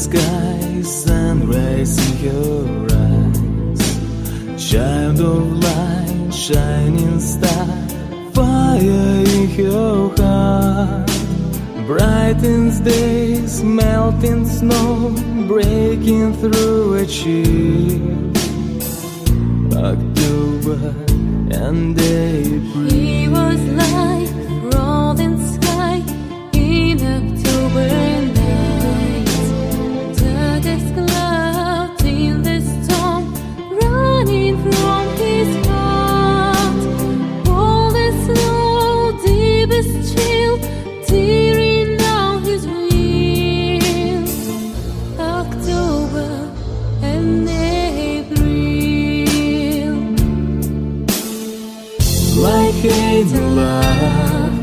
sky, sunrise in your eyes, child of light, shining star, fire in your heart, brightens days, melting snow, breaking through a chill, October and April. He was like rolling sky in October night, dark as clouds in the storm, running from his heart, cold as snow, deep as chill, tearing down his will. October and April, like hate and love,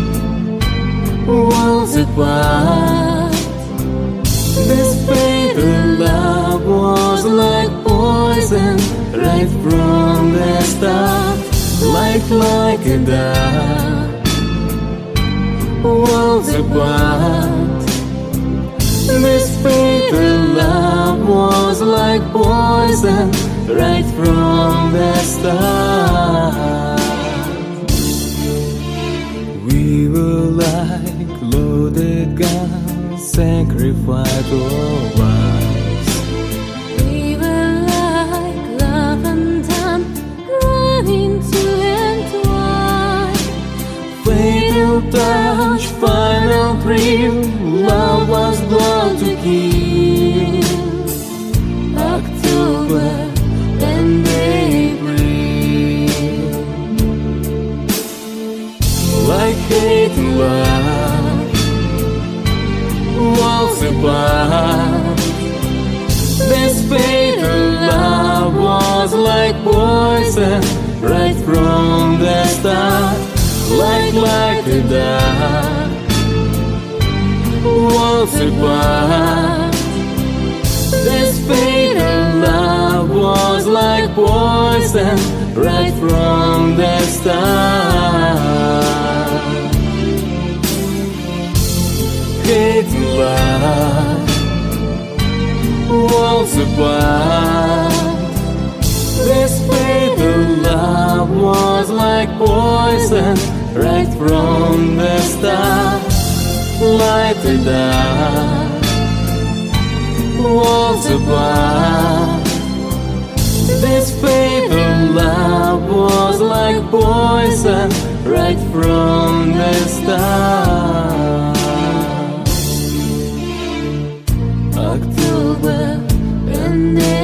worlds apart. This fatal love was like poison right from the start, like a dark, worlds apart. This fatal love was like poison right from the start. We were like loaded guns, sacrificed our lives. we were like love undone, running to entwine. Fatal touch, final thrill, love was born to kill. October and April, like hate and love, worlds apart. This fatal love was like poison right from the start, like a dark, worlds apart. This fatal love was like poison right from the start. Hate and love, worlds apart. This fatal love was like poison right from the start, like a dark, worlds apart. This fatal love was like poison right from the start. October and